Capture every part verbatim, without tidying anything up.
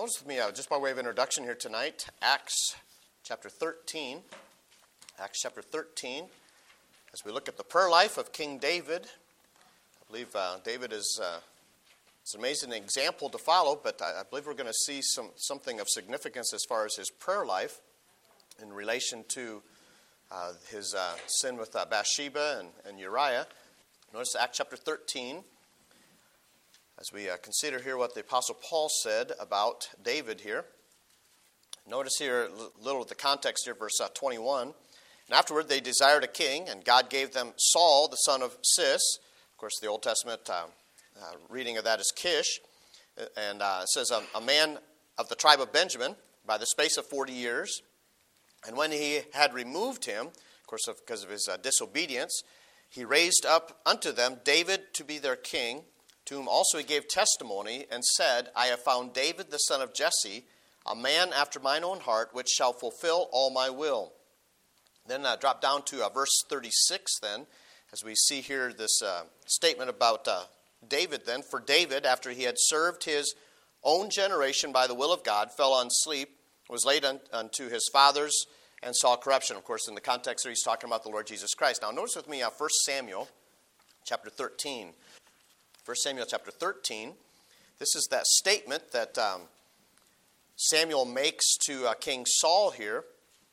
Notice with me, uh, just by way of introduction here tonight, Acts chapter thirteen. Acts chapter thirteen. As we look at the prayer life of King David, I believe uh, David is uh, it's an amazing example to follow, but I, I believe we're going to see some something of significance as far as his prayer life in relation to uh, his uh, sin with uh, Bathsheba and, and Uriah. Notice Acts chapter thirteen. As we uh, consider here what the Apostle Paul said about David here. Notice here a little of the context here, verse uh, twenty-one. And afterward they desired a king, and God gave them Saul, the son of Cis. Of course, the Old Testament uh, uh, reading of that is Kish. And uh, it says, um, a man of the tribe of Benjamin, by the space of forty years. And when he had removed him, of course, of, because of his uh, disobedience, he raised up unto them David to be their king, to whom also he gave testimony, and said, I have found David the son of Jesse, a man after mine own heart, which shall fulfill all my will. Then uh, drop down to uh, verse thirty-six then, as we see here this uh, statement about uh, David then. For David, after he had served his own generation by the will of God, fell on sleep, was laid un- unto his fathers, and saw corruption. Of course, in the context there, he's talking about the Lord Jesus Christ. Now notice with me uh, First Samuel chapter thirteen. First Samuel chapter thirteen. This is that statement that um, Samuel makes to uh, King Saul here.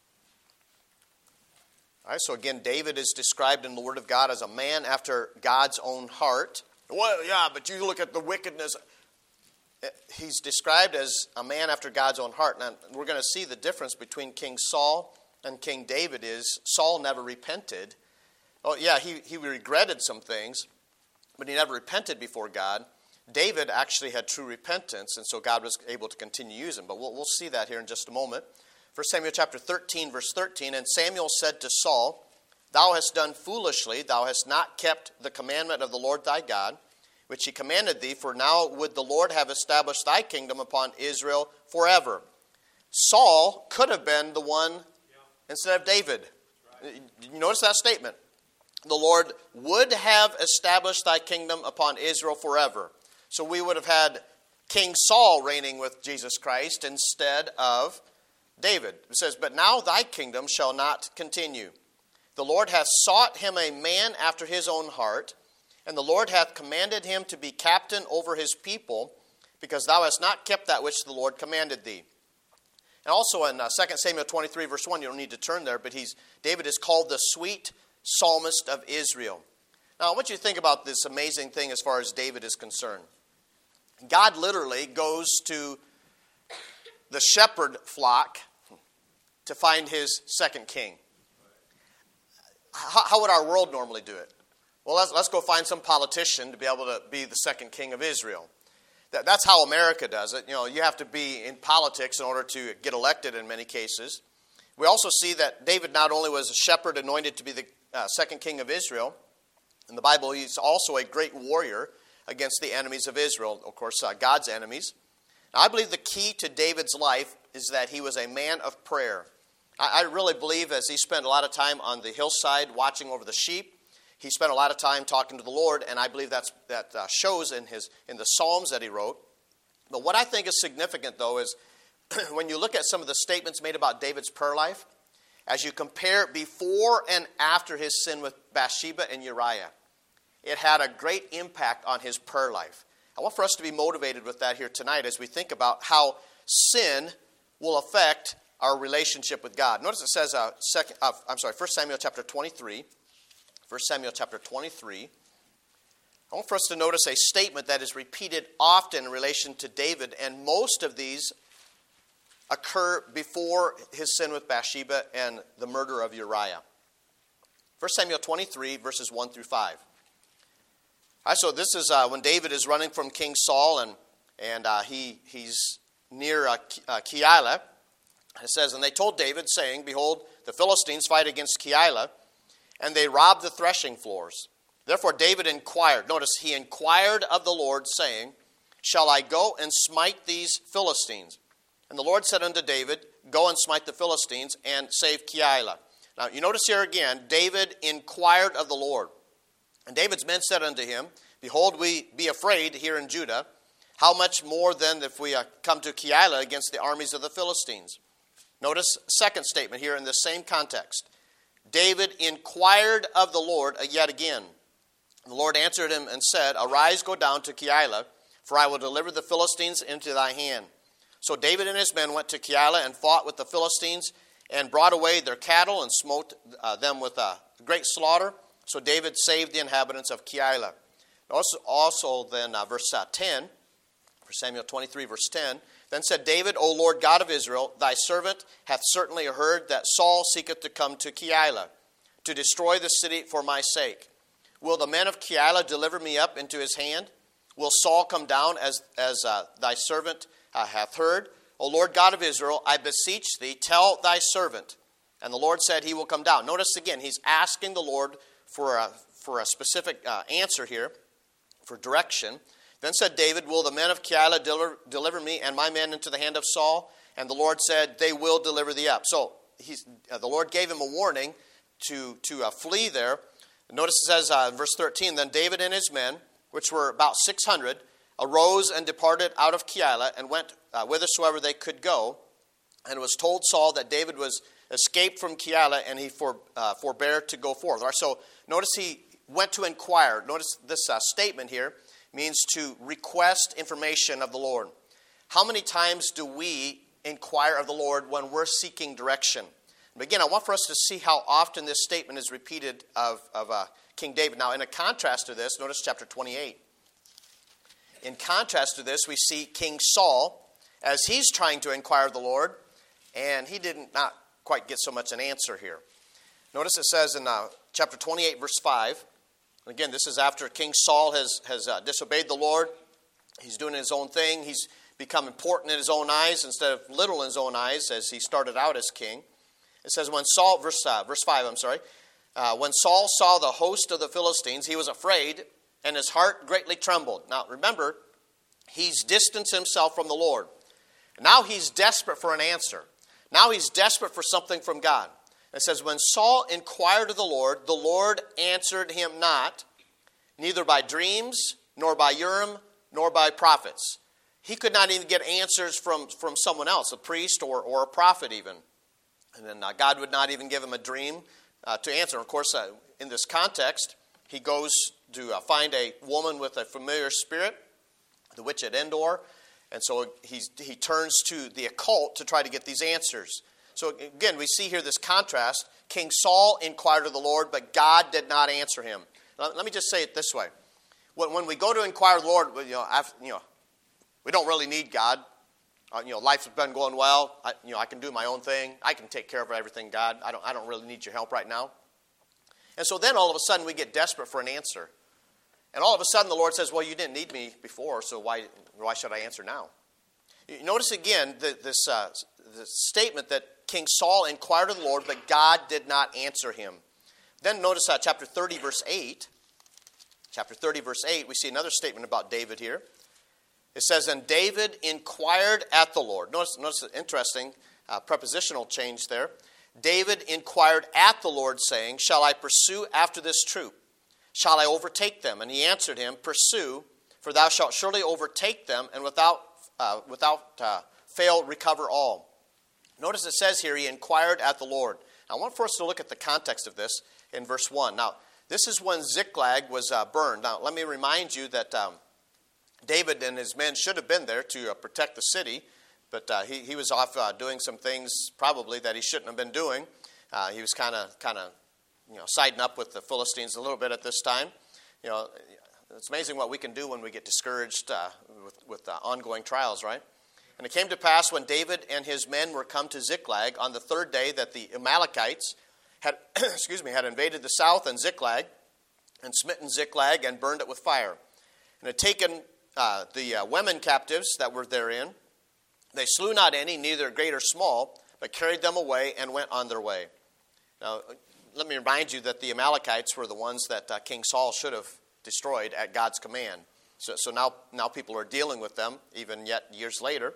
All right, so again, David is described in the Word of God as a man after God's own heart. Well, yeah, but you look at the wickedness. He's described as a man after God's own heart. Now, we're going to see the difference between King Saul and King David is Saul never repented. Oh, yeah, he, he regretted some things, but he never repented before God. David actually had true repentance, and so God was able to continue using him. But we'll, we'll see that here in just a moment. First Samuel chapter thirteen, verse thirteen, and Samuel said to Saul, Thou hast done foolishly, thou hast not kept the commandment of the Lord thy God, which he commanded thee, for now would the Lord have established thy kingdom upon Israel forever. Saul could have been the one instead of David. Right. You notice that statement? The Lord would have established thy kingdom upon Israel forever. So we would have had King Saul reigning with Jesus Christ instead of David. It says, But now thy kingdom shall not continue. The Lord hath sought him a man after his own heart, and the Lord hath commanded him to be captain over his people, because thou hast not kept that which the Lord commanded thee. And also in uh, Second Samuel twenty-three, verse one, you don't need to turn there, but he's David is called the sweet psalmist of Israel. Now, I want you to think about this amazing thing as far as David is concerned. God literally goes to the shepherd flock to find his second king. How, how would our world normally do it? Well, let's, let's go find some politician to be able to be the second king of Israel. That, that's how America does it. You know, you have to be in politics in order to get elected in many cases. We also see that David not only was a shepherd anointed to be the uh, second king of Israel, in the Bible he's also a great warrior against the enemies of Israel, of course, uh, God's enemies. Now, I believe the key to David's life is that he was a man of prayer. I, I really believe as he spent a lot of time on the hillside watching over the sheep, he spent a lot of time talking to the Lord, and I believe that's, that uh, shows in his in the Psalms that he wrote. But what I think is significant, though, is when you look at some of the statements made about David's prayer life, as you compare before and after his sin with Bathsheba and Uriah, it had a great impact on his prayer life. I want for us to be motivated with that here tonight as we think about how sin will affect our relationship with God. Notice it says, uh, second, uh, I'm sorry, First Samuel chapter twenty-three. First Samuel chapter twenty-three. I want for us to notice a statement that is repeated often in relation to David, and most of these occur before his sin with Bathsheba and the murder of Uriah. First Samuel twenty-three, verses one through five. All right, so this is uh, when David is running from King Saul, and and uh, he he's near uh, Keilah. It says, And they told David, saying, Behold, the Philistines fight against Keilah, and they rob the threshing floors. Therefore David inquired. Notice, he inquired of the Lord, saying, Shall I go and smite these Philistines? And the Lord said unto David, Go and smite the Philistines, and save Keilah. Now, you notice here again, David inquired of the Lord. And David's men said unto him, Behold, we be afraid here in Judah. How much more then if we uh, come to Keilah against the armies of the Philistines? Notice second statement here in the same context. David inquired of the Lord yet again. The Lord answered him and said, Arise, go down to Keilah, for I will deliver the Philistines into thy hand. So David and his men went to Keilah and fought with the Philistines and brought away their cattle and smote uh, them with a great slaughter. So David saved the inhabitants of Keilah. Also, also then uh, verse uh, ten, First Samuel twenty-three, verse ten. Then said David, O Lord God of Israel, thy servant hath certainly heard that Saul seeketh to come to Keilah, to destroy the city for my sake. Will the men of Keilah deliver me up into his hand? Will Saul come down as, as uh, thy servant uh, hath heard? O Lord God of Israel, I beseech thee, tell thy servant. And the Lord said he will come down. Notice again, he's asking the Lord for a, for a specific uh, answer here, for direction. Then said David, Will the men of Keilah deliver, deliver me and my men into the hand of Saul? And the Lord said, They will deliver thee up. So he's, uh, the Lord gave him a warning to, to uh, flee there. Notice it says uh, in verse thirteen, Then David and his men, which were about six hundred, arose and departed out of Keilah and went uh, whithersoever they could go. And it was told Saul that David was escaped from Keilah, and he for, uh, forbore to go forth. Right, so notice he went to inquire. Notice this uh, statement here means to request information of the Lord. How many times do we inquire of the Lord when we're seeking direction? And again, I want for us to see how often this statement is repeated of, of uh, King David. Now, in a contrast to this, notice chapter twenty-eight. In contrast to this, we see King Saul as he's trying to inquire of the Lord, and he did not quite get so much an answer here. Notice it says in uh, chapter twenty-eight, verse five, again, this is after King Saul has, has uh, disobeyed the Lord. He's doing his own thing. He's become important in his own eyes instead of little in his own eyes as he started out as king. It says, when Saul, verse, uh, verse five, I'm sorry, uh, when Saul saw the host of the Philistines, he was afraid, and his heart greatly trembled. Now, remember, he's distanced himself from the Lord. Now he's desperate for an answer. Now he's desperate for something from God. It says, when Saul inquired of the Lord, the Lord answered him not, neither by dreams, nor by Urim, nor by prophets. He could not even get answers from, from someone else, a priest or, or a prophet even. And then uh, God would not even give him a dream uh, to answer. Of course, uh, in this context, he goes to uh, find a woman with a familiar spirit, the witch at Endor. And so he's, he turns to the occult to try to get these answers. So again, we see here this contrast. King Saul inquired of the Lord, but God did not answer him. Now, let me just say it this way. When, when we go to inquire of the Lord, you know, I've, you know we don't really need God. Uh, you know, life's been going well. I, you know, I can do my own thing. I can take care of everything, God. I don't, I don't really need your help right now. And so then all of a sudden we get desperate for an answer. And all of a sudden the Lord says, well, you didn't need me before, so why, why should I answer now? You notice again the, this, uh, this statement that King Saul inquired of the Lord, but God did not answer him. Then notice uh, chapter thirty, verse eight. Chapter thirty, verse eight, we see another statement about David here. It says, and David inquired at the Lord. Notice, notice the interesting uh, prepositional change there. David inquired at the Lord, saying, shall I pursue after this troop? Shall I overtake them? And he answered him, pursue, for thou shalt surely overtake them, and without, uh, without uh, fail recover all. Notice it says here, he inquired at the Lord. Now, I want for us to look at the context of this in verse one. Now, this is when Ziklag was uh, burned. Now, let me remind you that um, David and his men should have been there to uh, protect the city, but uh, he, he was off uh, doing some things probably that he shouldn't have been doing. Uh, he was kind of kind of you know siding up with the Philistines a little bit at this time. You know, it's amazing what we can do when we get discouraged uh, with, with uh, ongoing trials, right? And it came to pass when David and his men were come to Ziklag on the third day that the Amalekites had excuse me had invaded the south and Ziklag and smitten Ziklag and burned it with fire, and had taken Uh, the uh, women captives that were therein. They slew not any, neither great or small, but carried them away and went on their way. Now, let me remind you that the Amalekites were the ones that uh, King Saul should have destroyed at God's command. So, so now, now people are dealing with them, even yet years later.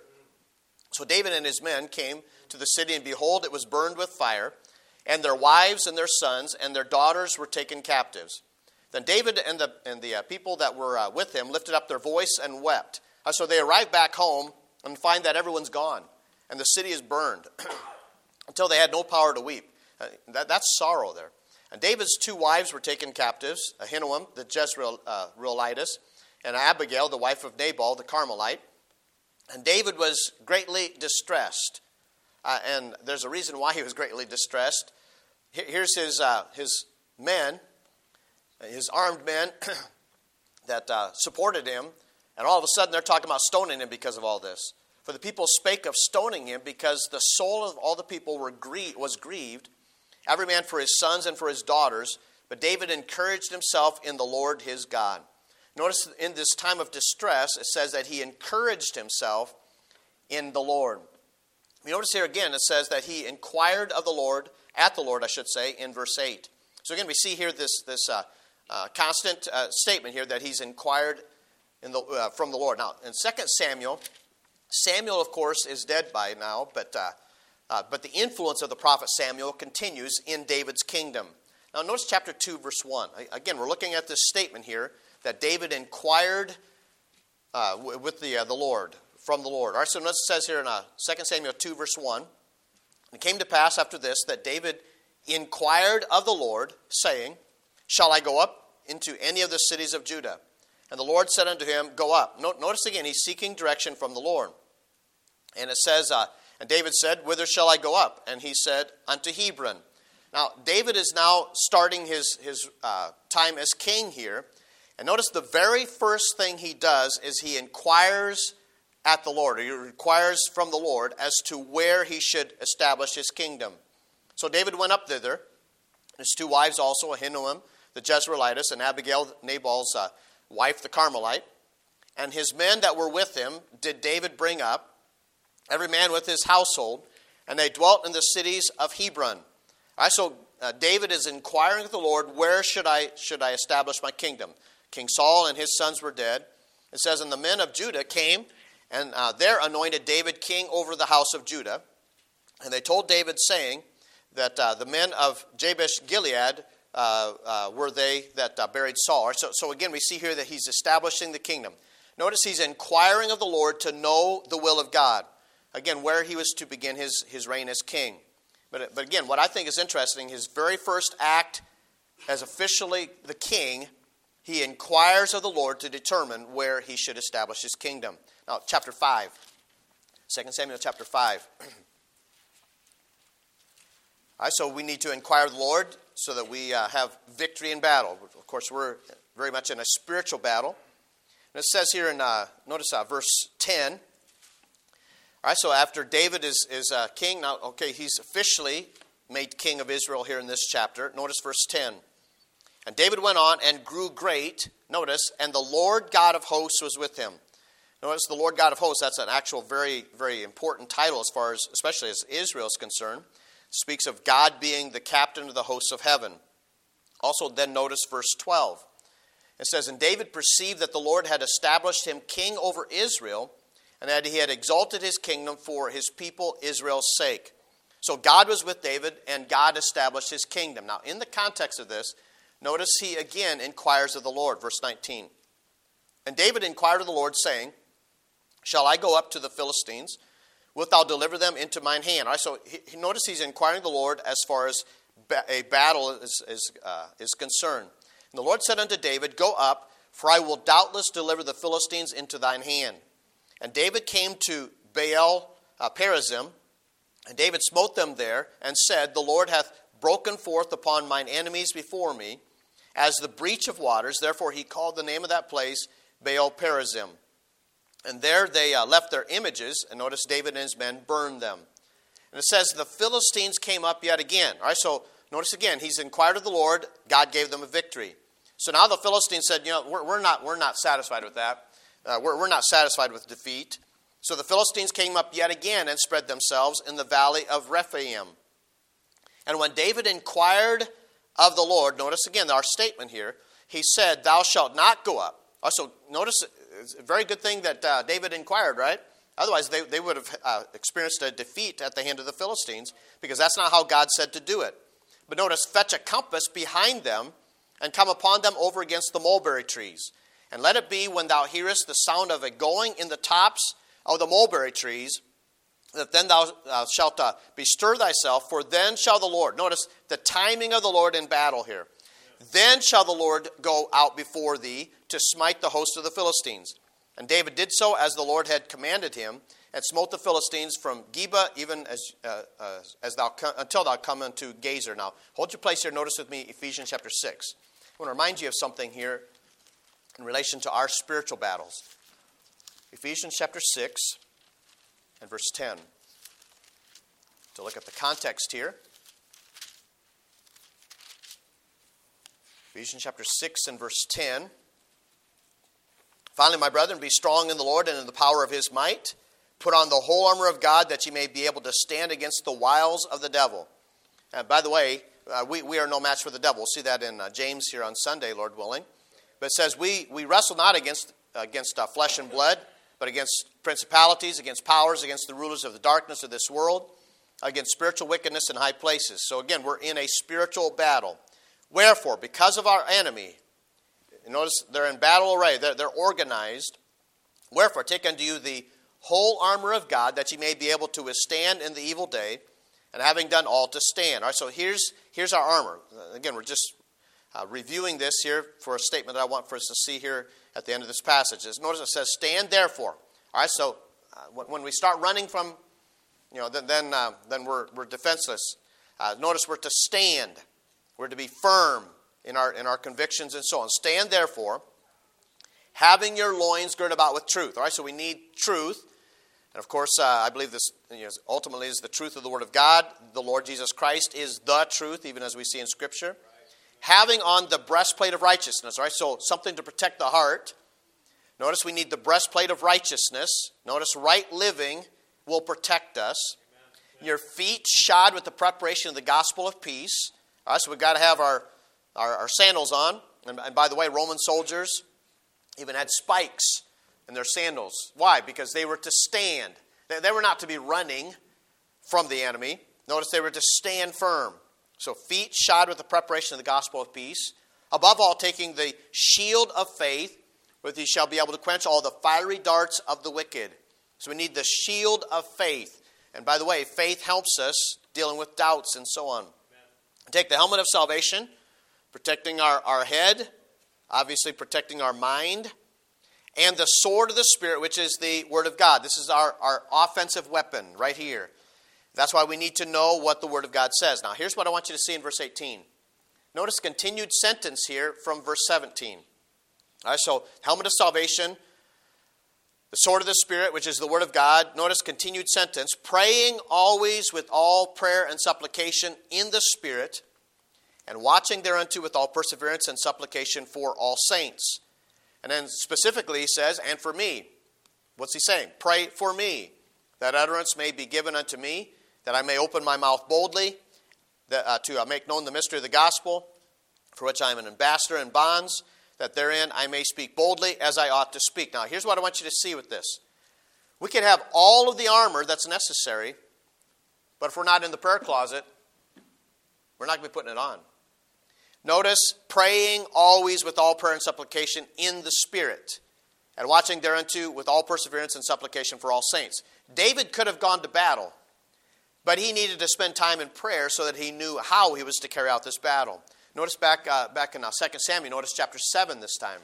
So David and his men came to the city, and behold, it was burned with fire, and their wives and their sons and their daughters were taken captives. Then David and the, and the uh, people that were uh, with him lifted up their voice and wept. Uh, so they arrive back home and find that everyone's gone, and the city is burned until they had no power to weep. Uh, that, that's sorrow there. And David's two wives were taken captives, Ahinoam, the Jezreelitess, and Abigail, the wife of Nabal, the Carmelite. And David was greatly distressed. Uh, and there's a reason why he was greatly distressed. Here's his, uh, his men, his armed men that uh, supported him. And all of a sudden they're talking about stoning him because of all this. For the people spake of stoning him because the soul of all the people were grie- was grieved, every man for his sons and for his daughters. But David encouraged himself in the Lord his God. Notice in this time of distress, it says that he encouraged himself in the Lord. You notice here again, it says that he inquired of the Lord, at the Lord, I should say, in verse eight. So again, we see here this, this uh, uh, constant uh, statement here that he's inquired in the, uh, from the Lord. Now, in Second Samuel, Samuel, of course, is dead by now, but uh, uh, but the influence of the prophet Samuel continues in David's kingdom. Now, notice chapter two, verse one. Again, we're looking at this statement here that David inquired uh, with the uh, the Lord, from the Lord. All right, so notice it says here in uh, Second Samuel two, verse one, it came to pass after this that David inquired of the Lord, saying, shall I go up into any of the cities of Judah? And the Lord said unto him, go up. Notice again, he's seeking direction from the Lord. And it says, uh, and David said, whither shall I go up? And he said, unto Hebron. Now, David is now starting his, his uh, time as king here. And notice the very first thing he does is he inquires at the Lord. He inquires from the Lord as to where he should establish his kingdom. So David went up thither. His two wives also, Ahinoam, the Jezreelitess, and Abigail, Nabal's uh, wife, the Carmelite. And his men that were with him did David bring up, every man with his household, and they dwelt in the cities of Hebron. All right, so uh, David is inquiring of the Lord, where should I should I establish my kingdom? King Saul and his sons were dead. It says, and the men of Judah came, and uh, there anointed David king over the house of Judah. And they told David, saying that uh, the men of Jabesh Gilead uh, uh, were they that uh, buried Saul. So, so again, we see here that he's establishing the kingdom. Notice he's inquiring of the Lord to know the will of God. Again, where he was to begin his, his reign as king. But, but again, what I think is interesting, his very first act as officially the king, he inquires of the Lord to determine where he should establish his kingdom. Now, chapter five. Second Samuel chapter five. All right, so we need to inquire of the Lord so that we uh, have victory in battle. Of course, we're very much in a spiritual battle. And it says here in, uh, notice uh, verse ten. All right, so after David is, is uh, king, now, okay, he's officially made king of Israel here in this chapter. Notice verse ten. And David went on and grew great, notice, and the Lord God of hosts was with him. Notice the Lord God of hosts, that's an actual very, very important title as far as, especially as Israel is concerned. It speaks of God being the captain of the hosts of heaven. Also then notice verse twelve. It says, and David perceived that the Lord had established him king over Israel, and that he had exalted his kingdom for his people Israel's sake. So God was with David, and God established his kingdom. Now, in the context of this, notice he again inquires of the Lord, verse nineteen. And David inquired of the Lord, saying, shall I go up to the Philistines? Wilt thou deliver them into mine hand? All right, so he, he, notice he's inquiring of the Lord as far as ba- a battle is, is, uh, is concerned. And the Lord said unto David, go up, for I will doubtless deliver the Philistines into thine hand. And David came to Baal uh, Perazim, and David smote them there, and said, the Lord hath broken forth upon mine enemies before me, as the breach of waters. Therefore he called the name of that place Baal Perazim. And there they uh, left their images, and notice David and his men burned them. And it says, the Philistines came up yet again. All right, so notice again, he's inquired of the Lord, God gave them a victory. So now the Philistines said, you know, we're, we're not we're not satisfied with that. Uh, we're, we're not satisfied with defeat. So the Philistines came up yet again and spread themselves in the valley of Rephaim. And when David inquired of the Lord, notice again our statement here, he said, thou shalt not go up. Also, notice it's a very good thing that uh, David inquired, right? Otherwise, they, they would have uh, experienced a defeat at the hand of the Philistines, because that's not how God said to do it. But notice, fetch a compass behind them and come upon them over against the mulberry trees. And let it be when thou hearest the sound of a going in the tops of the mulberry trees, that then thou uh, shalt uh, bestir thyself, for then shall the Lord, notice the timing of the Lord in battle here, then shall the Lord go out before thee to smite the host of the Philistines. And David did so as the Lord had commanded him, and smote the Philistines from Geba, even as uh, uh, as thou come, until thou come unto Gazer. Now, hold your place here. Notice with me Ephesians chapter six. I want to remind you of something here in relation to our spiritual battles. Ephesians chapter six and verse ten. To look at the context here. Ephesians chapter six and verse ten. Finally, my brethren, be strong in the Lord and in the power of his might. Put on the whole armor of God, that ye may be able to stand against the wiles of the devil. And by the way, uh, we, we are no match for the devil. We'll see that in uh, James here on Sunday, Lord willing. But it says, we, we wrestle not against, against uh, flesh and blood, but against principalities, against powers, against the rulers of the darkness of this world, against spiritual wickedness in high places. So again, we're in a spiritual battle. Wherefore, because of our enemy, notice they're in battle array, they're, they're organized. Wherefore, take unto you the whole armor of God, that ye may be able to withstand in the evil day, and having done all, to stand. All right, so here's, here's our armor. Again, we're just uh, reviewing this here for a statement that I want for us to see here at the end of this passage. Notice it says, stand therefore. All right, so uh, when we start running from, you know, then then, uh, then we're, we're defenseless. Uh, notice we're to stand. We're to be firm in our, in our convictions and so on. Stand therefore, having your loins girded about with truth. All right, so we need truth. And of course, uh, I believe this you know, ultimately is the truth of the Word of God. The Lord Jesus Christ is the truth, even as we see in Scripture. Right. Having on the breastplate of righteousness. All right, so something to protect the heart. Notice we need the breastplate of righteousness. Notice right living will protect us. Amen. Your feet shod with the preparation of the gospel of peace. All right, so we've got to have our, our, our sandals on. And, and by the way, Roman soldiers even had spikes in their sandals. Why? Because they were to stand. They, they were not to be running from the enemy. Notice they were to stand firm. So feet shod with the preparation of the gospel of peace. Above all, taking the shield of faith, with ye shall be able to quench all the fiery darts of the wicked. So we need the shield of faith. And by the way, faith helps us dealing with doubts and so on. Amen. Take the helmet of salvation, protecting our, our head, obviously protecting our mind, and the sword of the Spirit, which is the Word of God. This is our, our offensive weapon right here. That's why we need to know what the Word of God says. Now, here's what I want you to see in verse eighteen. Notice a continued sentence here from verse seventeen. All right, so helmet of salvation, the sword of the Spirit, which is the Word of God. Notice continued sentence, praying always with all prayer and supplication in the Spirit, and watching thereunto with all perseverance and supplication for all saints. And then specifically he says, and for me. What's he saying? Pray for me, that utterance may be given unto me, that I may open my mouth boldly, that, uh, to uh, make known the mystery of the gospel, for which I am an ambassador in bonds, that therein I may speak boldly as I ought to speak. Now, here's what I want you to see with this. We can have all of the armor that's necessary, but if we're not in the prayer closet, we're not going to be putting it on. Notice, praying always with all prayer and supplication in the Spirit, and watching thereunto with all perseverance and supplication for all saints. David could have gone to battle, but he needed to spend time in prayer so that he knew how he was to carry out this battle. Notice back uh, back in uh, Second Samuel, notice chapter seven this time.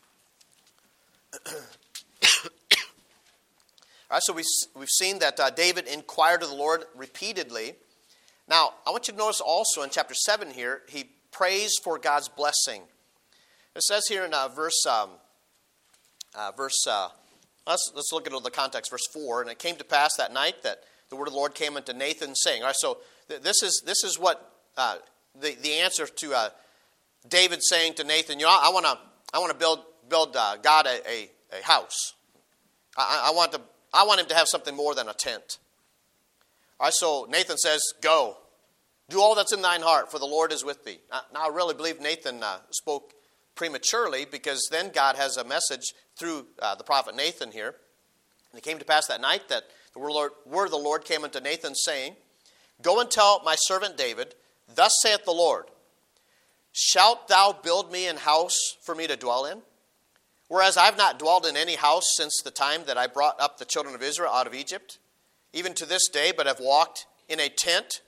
All right, so we, we've seen that uh, David inquired of the Lord repeatedly. Now, I want you to notice also in chapter seven here, he prays for God's blessing. It says here in uh, verse, um, uh, verse uh, let's, let's look at the context, verse four. And it came to pass that night that the word of the Lord came unto Nathan, saying, all right, so th- this is this is what uh, the, the answer to uh, David saying to Nathan, you know, I want to I want to build build uh, God a, a, a house. I, I want to I want him to have something more than a tent. All right, so Nathan says, go. Do all that's in thine heart, for the Lord is with thee. Now, now I really believe Nathan uh, spoke prematurely, because then God has a message through uh, the prophet Nathan here. And it came to pass that night that the word of the Lord came unto Nathan, saying, go and tell my servant David, thus saith the Lord, shalt thou build me an house for me to dwell in? Whereas I've not dwelled in any house since the time that I brought up the children of Israel out of Egypt, even to this day, but have walked in a tent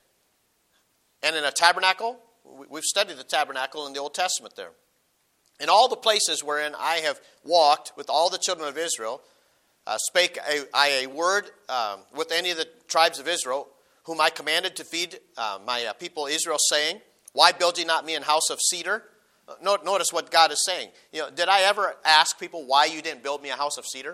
and in a tabernacle. We've studied the tabernacle in the Old Testament there. In all the places wherein I have walked with all the children of Israel, uh, spake a, I a word um, with any of the tribes of Israel, whom I commanded to feed uh, my uh, people Israel, saying, why build ye not me an house of cedar? Uh, note, notice what God is saying. You know, did I ever ask people why you didn't build me a house of cedar?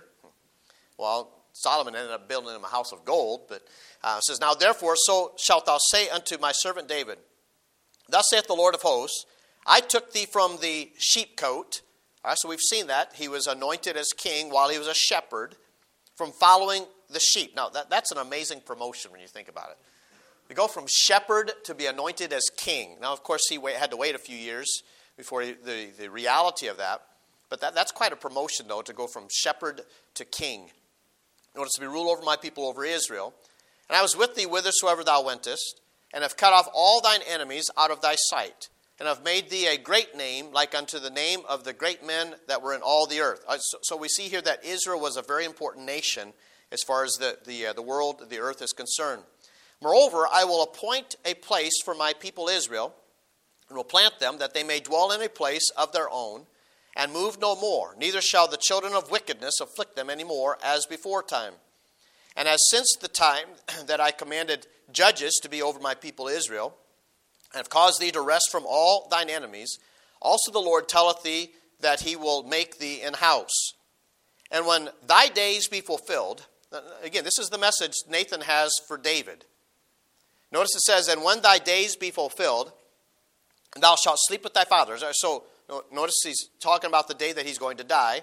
Well, Solomon ended up building him a house of gold, but uh, it says, now therefore, so shalt thou say unto my servant David, thus saith the Lord of hosts, I took thee from the sheepcote. All right, so we've seen that. He was anointed as king while he was a shepherd from following the sheep. Now, that, that's an amazing promotion when you think about it. To go from shepherd to be anointed as king. Now, of course, he wait, had to wait a few years before he, the, the reality of that. But that, that's quite a promotion, though, to go from shepherd to king. Notice, to be ruled over my people, over Israel. And I was with thee whithersoever thou wentest, and have cut off all thine enemies out of thy sight, and have made thee a great name, like unto the name of the great men that were in all the earth. So, so we see here that Israel was a very important nation as far as the, the, uh, the world, the earth is concerned. Moreover, I will appoint a place for my people Israel, and will plant them, that they may dwell in a place of their own, and move no more. Neither shall the children of wickedness afflict them any more, as before time. And as since the time that I commanded judges to be over my people Israel, and have caused thee to rest from all thine enemies, also the Lord telleth thee that he will make thee an house. And when thy days be fulfilled, again, this is the message Nathan has for David. Notice it says, and when thy days be fulfilled, thou shalt sleep with thy fathers. So notice he's talking about the day that he's going to die.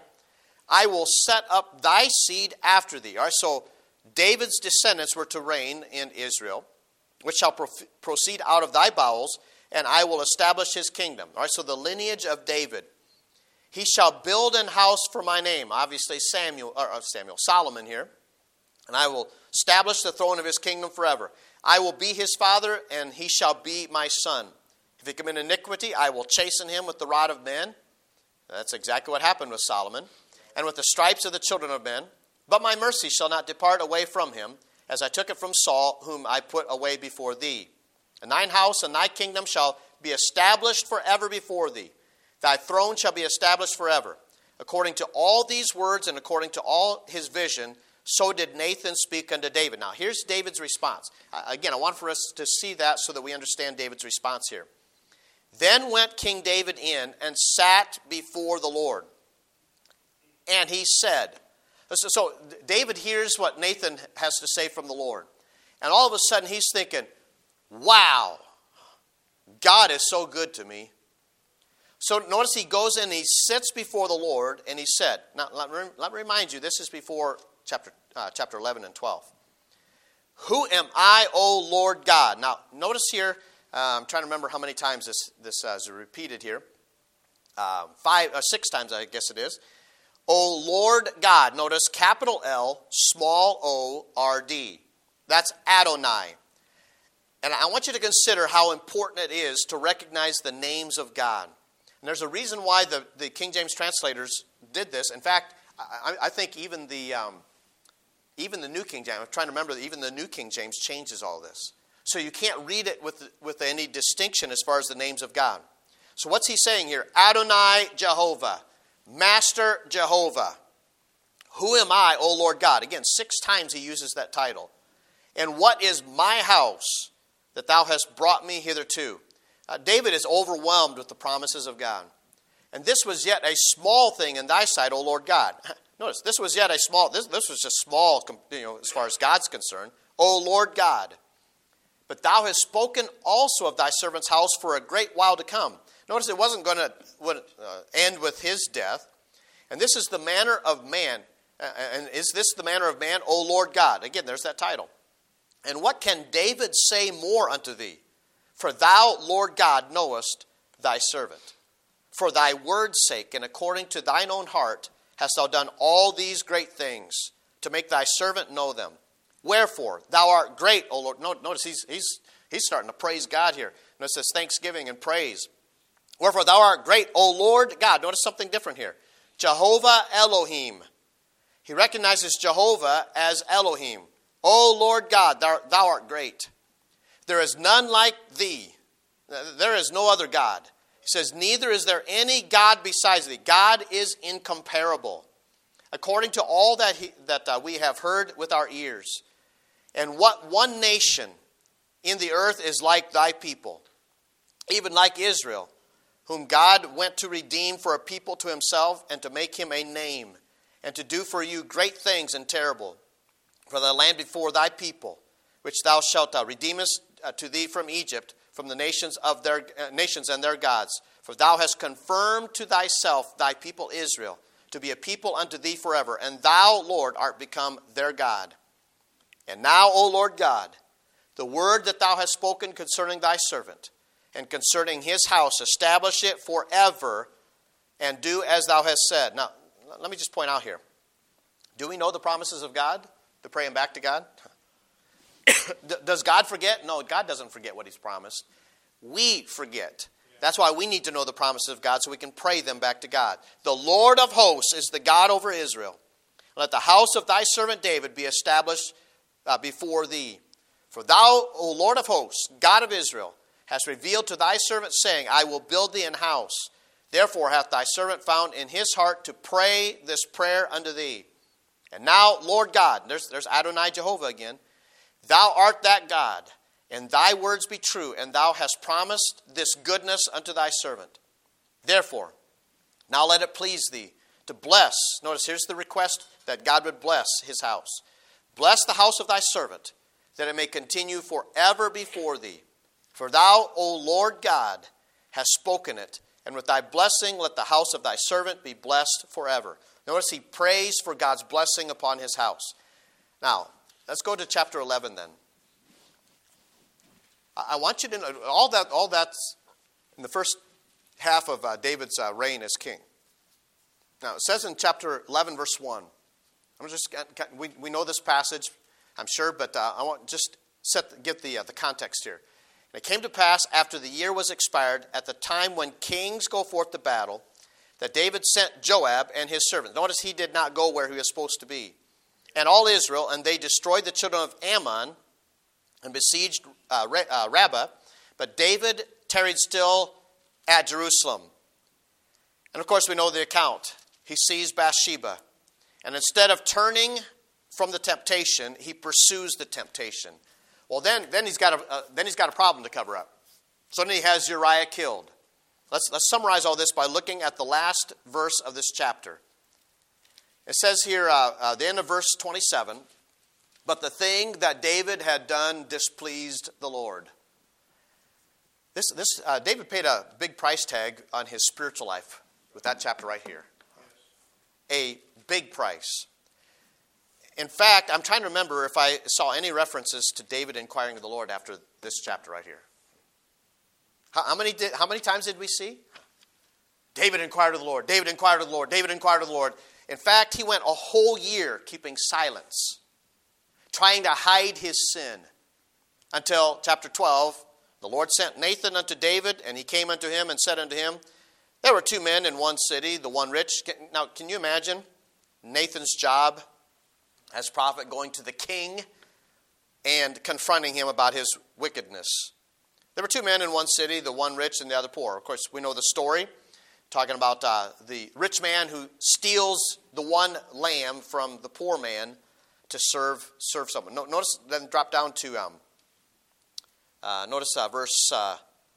I will set up thy seed after thee. All right, so David's descendants were to reign in Israel, which shall pro- proceed out of thy bowels, and I will establish his kingdom. All right, so the lineage of David. He shall build an house for my name. Obviously Samuel, or Samuel, Solomon here. And I will establish the throne of his kingdom forever. I will be his father, and he shall be my son. If he commit iniquity, I will chasten him with the rod of men. That's exactly what happened with Solomon. And with the stripes of the children of men. But my mercy shall not depart away from him, as I took it from Saul, whom I put away before thee. And thine house and thy kingdom shall be established forever before thee. Thy throne shall be established forever. According to all these words and according to all his vision, so did Nathan speak unto David. Now, here's David's response. Again, I want for us to see that so that we understand David's response here. Then went King David in and sat before the Lord. And he said, so, so David hears what Nathan has to say from the Lord. And all of a sudden he's thinking, wow, God is so good to me. So notice he goes in and he sits before the Lord and he said, now let me, let me remind you, this is before chapter, uh, chapter eleven and twelve. Who am I, O Lord God? Now notice here, uh, I'm trying to remember how many times this, this uh, is repeated here. Uh, five, uh, six times I guess it is. O Lord God, notice capital L, small o, R D. That's Adonai. And I want you to consider how important it is to recognize the names of God. And there's a reason why the, the King James translators did this. In fact, I, I think even the um, even the New King James, I'm trying to remember that even the New King James changes all this. So you can't read it with, with any distinction as far as the names of God. So what's he saying here? Adonai Jehovah, Master Jehovah. Who am I, O Lord God? Again, six times he uses that title. And what is my house that thou hast brought me hitherto? Uh, David is overwhelmed with the promises of God. And this was yet a small thing in thy sight, O Lord God. Notice, this was yet a small, this, this was just small, you know, as far as God's concerned. O Lord God. But thou hast spoken also of thy servant's house for a great while to come. Notice it wasn't going to uh, end with his death. And this is the manner of man. Uh, and is this the manner of man, O Lord God? Again, there's that title. And what can David say more unto thee? For thou, Lord God, knowest thy servant. For thy word's sake, and according to thine own heart, hast thou done all these great things, to make thy servant know them. Wherefore, thou art great, O Lord. Notice he's, he's, he's starting to praise God here. Notice this thanksgiving and praise. Wherefore, thou art great, O Lord God. Notice something different here. Jehovah Elohim. He recognizes Jehovah as Elohim. O Lord God, thou, thou art great. There is none like thee. There is no other God. He says, neither is there any God besides thee. God is incomparable, according to all that, he, that uh, we have heard with our ears. And what one nation in the earth is like thy people, even like Israel, whom God went to redeem for a people to himself and to make him a name, and to do for you great things and terrible, for the land before thy people, which thou shalt uh, redeemest uh, to thee from Egypt, from the nations of their uh, nations and their gods. For thou hast confirmed to thyself thy people Israel, to be a people unto thee forever, and thou, Lord, art become their God. And now, O Lord God, the word that thou hast spoken concerning thy servant, and concerning his house, establish it forever, and do as thou hast said. Now, let me just point out here. Do we know the promises of God? To pray him back to God? Does God forget? No, God doesn't forget what he's promised. We forget. That's why we need to know the promises of God so we can pray them back to God. The Lord of hosts is the God over Israel. Let the house of thy servant David be established uh, before thee. For thou, O Lord of hosts, God of Israel, hast revealed to thy servant, saying, I will build thee an house. Therefore hath thy servant found in his heart to pray this prayer unto thee. And now, Lord God, there's, there's Adonai Jehovah again, thou art that God, and thy words be true, and thou hast promised this goodness unto thy servant. Therefore, now let it please thee to bless. Notice here's the request, that God would bless his house. Bless the house of thy servant, that it may continue forever before thee. For thou, O Lord God, hast spoken it, and with thy blessing let the house of thy servant be blessed forever. Notice he prays for God's blessing upon his house. Now, let's go to chapter eleven then. I want you to know, all that, all that's in the first half of uh, David's uh, reign as king. Now, it says in chapter eleven, verse one. I'm just we we know this passage, I'm sure, but uh, I want just set get the uh, the context here. And it came to pass after the year was expired, at the time when kings go forth to battle, that David sent Joab and his servants. Notice he did not go where he was supposed to be. And all Israel, and they destroyed the children of Ammon and besieged uh, uh, Rabbah. But David tarried still at Jerusalem. And of course we know the account. He sees Bathsheba. And instead of turning from the temptation, he pursues the temptation. Well, then, then he's got a uh, then he's got a problem to cover up. So then he has Uriah killed. Let's let's summarize all this by looking at the last verse of this chapter. It says here, uh, uh, the end of verse twenty-seven, but the thing that David had done displeased the Lord. This this uh, David paid a big price tag on his spiritual life with that chapter right here. A big price. In fact, I'm trying to remember if I saw any references to David inquiring of the Lord after this chapter right here. How, how many did, how many times did we see? David inquired of the Lord. David inquired of the Lord. David inquired of the Lord. In fact, he went a whole year keeping silence, trying to hide his sin, until chapter twelve, the Lord sent Nathan unto David, and he came unto him and said unto him, there were two men in one city, the one rich. Now, can you imagine Nathan's job as prophet going to the king and confronting him about his wickedness? There were two men in one city, the one rich and the other poor. Of course, we know the story, talking about uh, the rich man who steals the one lamb from the poor man to serve serve someone. No, notice, then drop down to, um, uh, notice uh, verse, uh,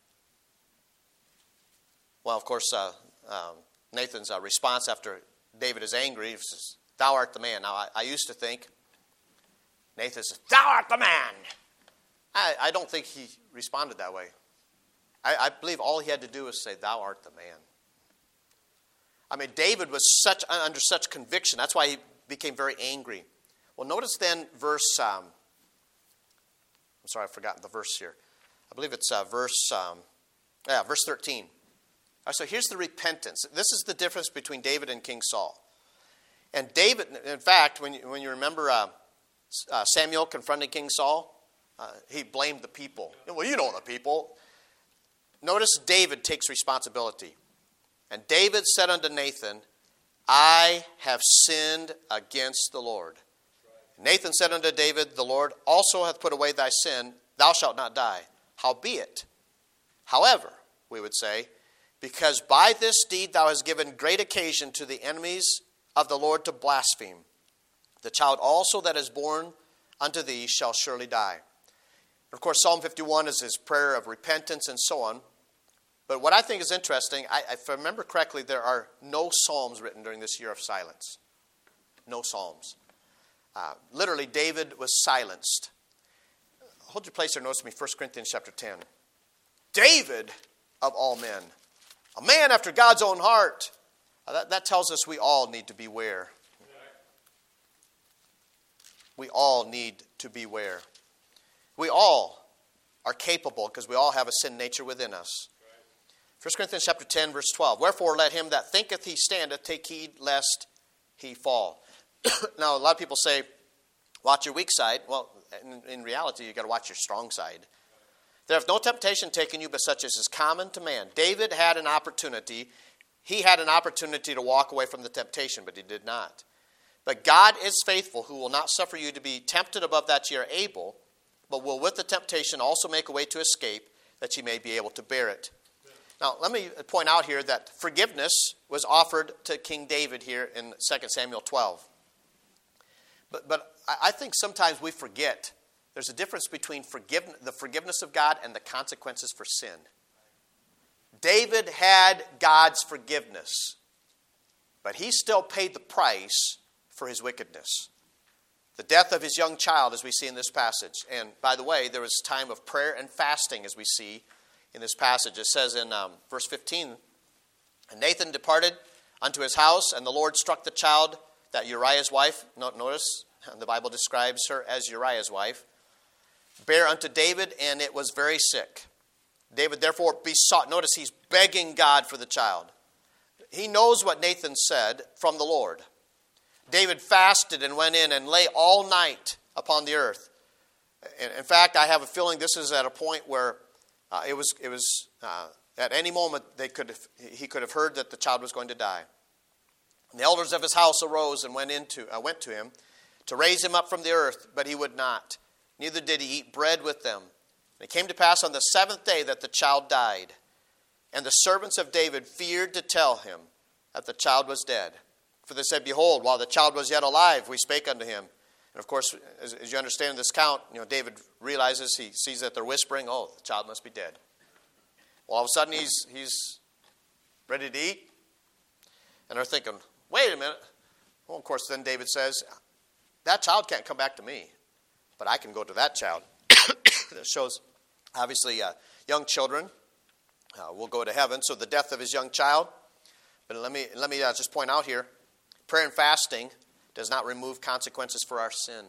well, of course, uh, uh, Nathan's uh, response after David is angry, he says, thou art the man. Now, I, I used to think, Nathan says, thou art the man. I, I don't think he responded that way. I, I believe all he had to do was say, thou art the man. I mean, David was such under such conviction. That's why he became very angry. Well, notice then verse, um, I'm sorry, I've forgotten the verse here. I believe it's uh, verse, um, yeah, verse thirteen. All right, so here's the repentance. This is the difference between David and King Saul. And David, in fact, when you, when you remember uh, uh, Samuel confronting King Saul, uh, he blamed the people. Well, you know the people. Notice David takes responsibility. And David said unto Nathan, I have sinned against the Lord. Nathan said unto David, the Lord also hath put away thy sin, thou shalt not die. Howbeit, however, we would say, because by this deed thou hast given great occasion to the enemies of the Lord to blaspheme, the child also that is born unto thee shall surely die. Of course, Psalm fifty-one is his prayer of repentance and so on. But what I think is interesting, I, if I remember correctly, there are no psalms written during this year of silence. No psalms. Uh, literally, David was silenced. Hold your place there, notice me, First Corinthians chapter ten. David, of all men, a man after God's own heart. Uh, that, that tells us we all need to beware. We all need to beware. We all are capable, because we all have a sin nature within us. First Corinthians chapter ten, verse twelve. Wherefore let him that thinketh he standeth take heed lest he fall. Now, a lot of people say, watch your weak side. Well, in, in reality, you've got to watch your strong side. There hath no temptation taken you but such as is common to man. David had an opportunity. He had an opportunity to walk away from the temptation, but he did not. But God is faithful, who will not suffer you to be tempted above that ye are able, but will with the temptation also make a way to escape, that ye may be able to bear it. Now, let me point out here that forgiveness was offered to King David here in Second Samuel twelve. But, but I think sometimes we forget there's a difference between forgive, the forgiveness of God and the consequences for sin. David had God's forgiveness, but he still paid the price for his wickedness. The death of his young child, as we see in this passage. And by the way, there was a time of prayer and fasting, as we see in this passage. It says in um, verse fifteen, and Nathan departed unto his house, and the Lord struck the child, that Uriah's wife, notice, the Bible describes her as Uriah's wife, bare unto David, and it was very sick. David therefore besought, notice he's begging God for the child. He knows what Nathan said from the Lord. David fasted and went in and lay all night upon the earth. In fact, I have a feeling this is at a point where uh, it was, it was uh, at any moment they could have, he could have heard that the child was going to die. And the elders of his house arose and went into uh, went to him to raise him up from the earth, but he would not. Neither did he eat bread with them. And it came to pass on the seventh day that the child died. And the servants of David feared to tell him that the child was dead. For they said, behold, while the child was yet alive, we spake unto him. And of course, as, as you understand in this count, you know, David realizes, he sees that they're whispering, oh, the child must be dead. Well, all of a sudden, he's he's ready to eat. And they're thinking, wait a minute. Well, of course, then David says, that child can't come back to me, but I can go to that child. That shows, obviously, uh, young children uh, will go to heaven. So the death of his young child. But let me let me uh, just point out here, prayer and fasting does not remove consequences for our sin.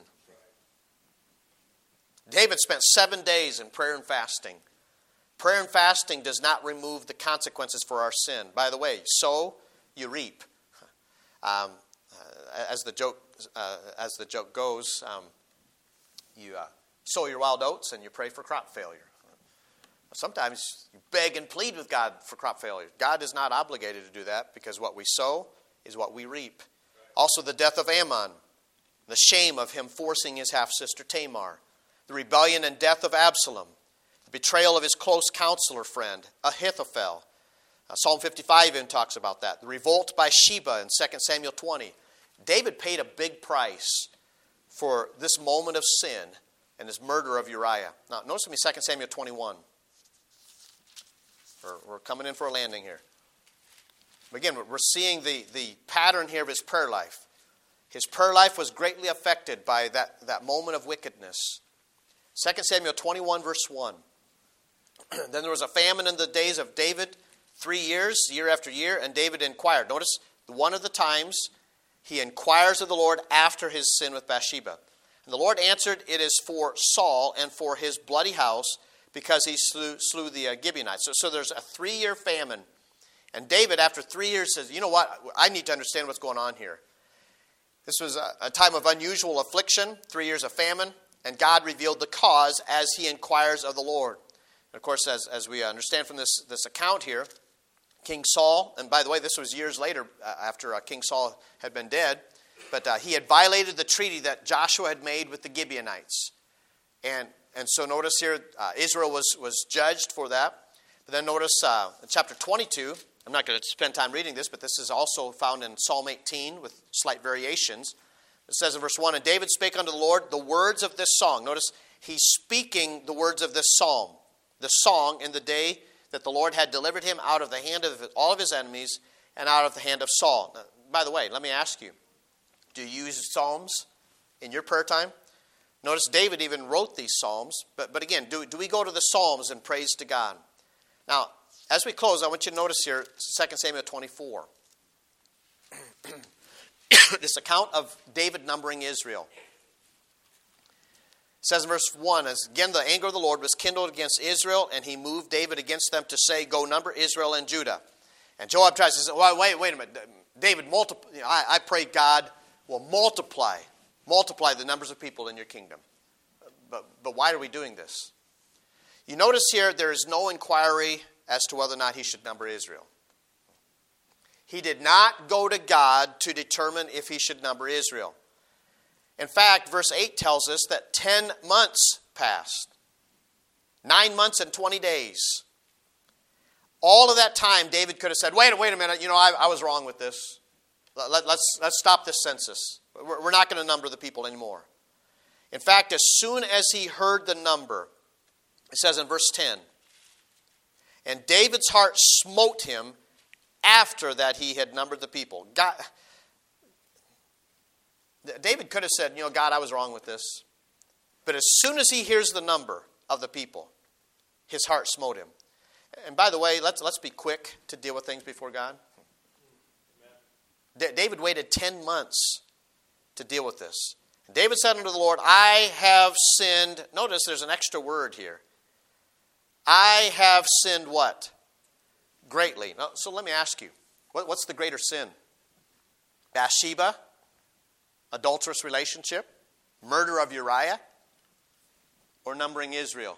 David spent seven days in prayer and fasting. Prayer and fasting does not remove the consequences for our sin. By the way, sow, you reap. Um, uh, as the joke uh, as the joke goes, um, you uh, sow your wild oats and you pray for crop failure. Sometimes you beg and plead with God for crop failure. God is not obligated to do that, because what we sow is what we reap. Also the death of Ammon, the shame of him forcing his half-sister Tamar, the rebellion and death of Absalom, the betrayal of his close counselor friend Ahithophel. Uh, Psalm fifty-five even talks about that. The revolt by Sheba in Second Samuel twenty. David paid a big price for this moment of sin and his murder of Uriah. Now, notice with me Second Samuel twenty-one. We're, we're coming in for a landing here. Again, we're seeing the, the pattern here of his prayer life. His prayer life was greatly affected by that, that moment of wickedness. Second Samuel twenty-one, verse one. Then there was a famine in the days of David, three years, year after year, and David inquired. Notice, one of the times he inquires of the Lord after his sin with Bathsheba. And the Lord answered, it is for Saul and for his bloody house, because he slew, slew the uh, Gibeonites. So, so there's a three-year famine. And David, after three years, says, you know what? I need to understand what's going on here. This was a, a time of unusual affliction, three years of famine, and God revealed the cause as he inquires of the Lord. And of course, as, as we understand from this, this account here, King Saul, and by the way, this was years later uh, after uh, King Saul had been dead, but uh, he had violated the treaty that Joshua had made with the Gibeonites. And and so notice here, uh, Israel was, was judged for that. But then notice uh, in chapter twenty-two, I'm not going to spend time reading this, but this is also found in Psalm eighteen with slight variations. It says in verse one, "And David spake unto the Lord the words of this song." Notice he's speaking the words of this psalm, the song in the day that the Lord had delivered him out of the hand of all of his enemies and out of the hand of Saul. Now, by the way, let me ask you, do you use psalms in your prayer time? Notice David even wrote these psalms, but, but again, do, do we go to the psalms and praise to God? Now, as we close, I want you to notice here, Second Samuel twenty-four. This account of David numbering Israel. It says in verse one, as again the anger of the Lord was kindled against Israel, and he moved David against them to say, "Go number Israel and Judah." And Joab tries to say, well, wait, wait a minute. David, multiply, you know, I, I pray God will multiply, multiply the numbers of people in your kingdom. But, but why are we doing this? You notice here there is no inquiry as to whether or not he should number Israel. He did not go to God to determine if he should number Israel. In fact, verse eight tells us that ten months passed. Nine months and twenty days. All of that time, David could have said, wait, wait a minute, you know, I, I was wrong with this. Let, let, let's, let's stop this census. We're, we're not going to number the people anymore. In fact, as soon as he heard the number, it says in verse ten, "And David's heart smote him after that he had numbered the people." God, David could have said, you know, God, I was wrong with this. But as soon as he hears the number of the people, his heart smote him. And by the way, let's let's be quick to deal with things before God. D- David waited ten months to deal with this. And David said unto the Lord, "I have sinned." Notice there's an extra word here. I have sinned what? Greatly. Now, so let me ask you, what, what's the greater sin? Bathsheba? Adulterous relationship? Murder of Uriah? Or numbering Israel?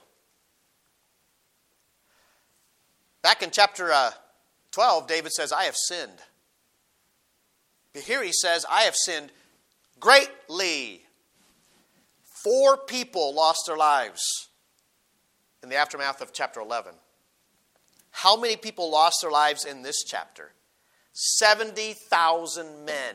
Back in chapter uh, twelve, David says, "I have sinned." But here he says, "I have sinned greatly." Four people lost their lives in the aftermath of chapter eleven. How many people lost their lives in this chapter? seventy thousand men.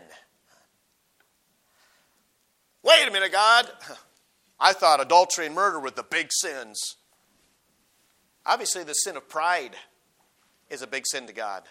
Wait a minute, God. I thought adultery and murder were the big sins. Obviously, the sin of pride is a big sin to God.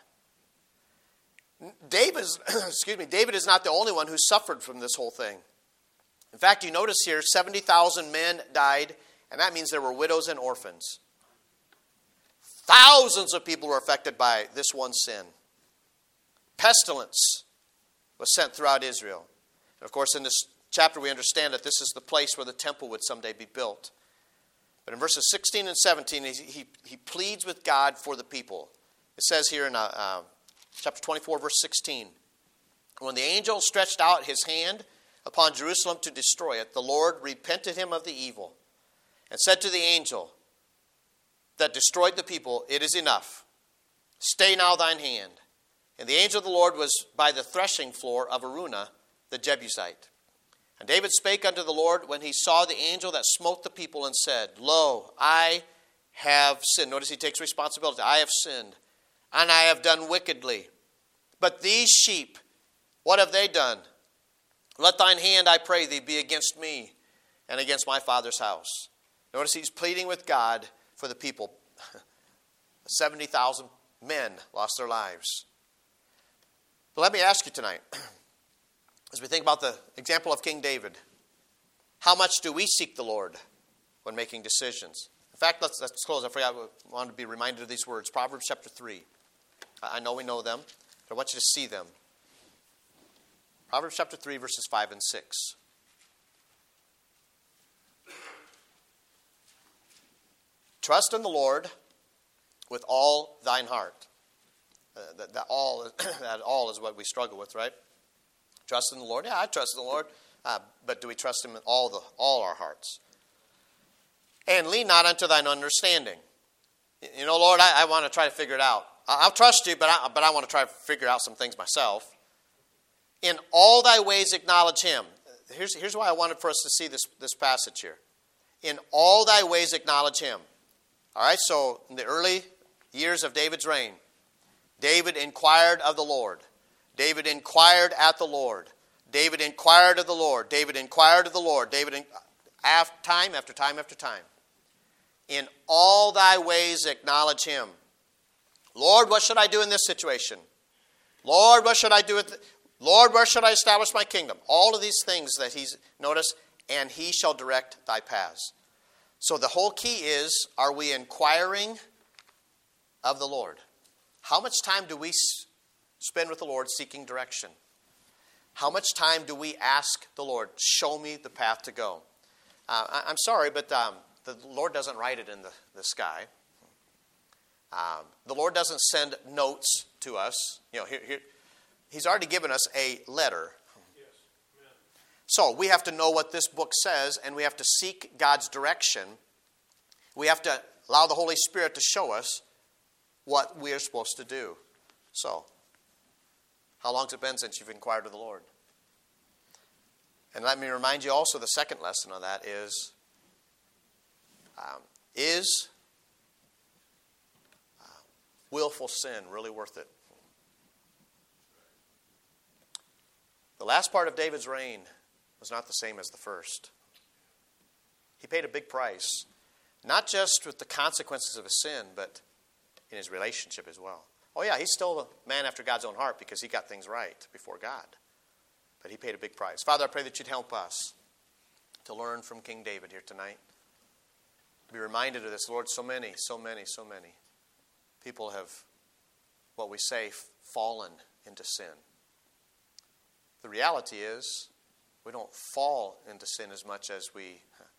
David, excuse me, David is not the only one who suffered from this whole thing. In fact, you notice here, seventy thousand men died, and that means there were widows and orphans. Thousands of people were affected by this one sin. Pestilence was sent throughout Israel. And of course, in this chapter, we understand that this is the place where the temple would someday be built. But in verses sixteen and seventeen, he, he, he pleads with God for the people. It says here in uh, uh, chapter twenty-four, verse sixteen, "When the angel stretched out his hand upon Jerusalem to destroy it, the Lord repented him of the evil, and said to the angel that destroyed the people, It is enough. Stay now thine hand. And the angel of the Lord was by the threshing floor of Araunah the Jebusite. And David spake unto the Lord when he saw the angel that smote the people, and said, Lo, I have sinned." Notice he takes responsibility. "I have sinned, and I have done wickedly. But these sheep, what have they done? Let thine hand, I pray thee, be against me and against my father's house." Notice he's pleading with God for the people. seventy thousand men lost their lives. But let me ask you tonight, as we think about the example of King David, how much do we seek the Lord when making decisions? In fact, let's, let's close. I forgot, I wanted to be reminded of these words. Proverbs chapter three. I know we know them, but I want you to see them. Proverbs chapter three, verses five and six. "Trust in the Lord with all thine heart." Uh, that, that, all, that all is what we struggle with, right? Trust in the Lord. Yeah, I trust in the Lord. Uh, but do we trust Him in all, the, all our hearts? "And lean not unto thine understanding." You know, Lord, I, I want to try to figure it out. I'll trust you, but I, but I want to try to figure out some things myself. In all thy ways acknowledge him. Here's, here's why I wanted for us to see this, this passage here. In all thy ways acknowledge him. All right, so in the early years of David's reign, David inquired of the Lord. David inquired at the Lord. David inquired of the Lord. David inquired of the Lord. David, in, after, time after time after time. In all thy ways acknowledge him. Lord, what should I do in this situation? Lord, what should I do with th- Lord, where should I establish my kingdom? All of these things that he's, notice, and he shall direct thy paths. So the whole key is, are we inquiring of the Lord? How much time do we s- spend with the Lord seeking direction? How much time do we ask the Lord, show me the path to go? Uh, I, I'm sorry, but um, the Lord doesn't write it in the, the sky. Um, the Lord doesn't send notes to us. You know, here, here, He's already given us a letter. Yes. Amen. So we have to know what this book says, and we have to seek God's direction. We have to allow the Holy Spirit to show us what we are supposed to do. So, how long has it been since you've inquired of the Lord? And let me remind you also, the second lesson of that is, um, is uh, willful sin really worth it? The last part of David's reign was not the same as the first. He paid a big price, not just with the consequences of his sin, but in his relationship as well. Oh yeah, he's still a man after God's own heart because he got things right before God. But he paid a big price. Father, I pray that you'd help us to learn from King David here tonight. Be reminded of this, Lord, so many, so many, so many people have, what we say, fallen into sin. The reality is, we don't fall into sin as much as we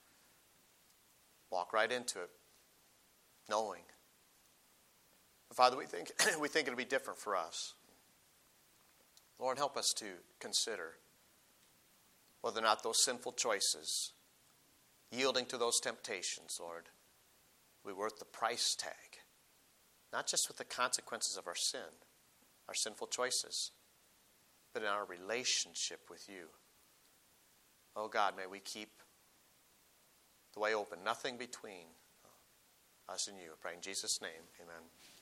walk right into it, knowing. Father, we think we think it'll be different for us. Lord, help us to consider whether or not those sinful choices, yielding to those temptations, Lord, will be worth the price tag. Not just with the consequences of our sin, our sinful choices, but in our relationship with you. Oh God, may we keep the way open, nothing between us and you. I pray in Jesus' name, amen.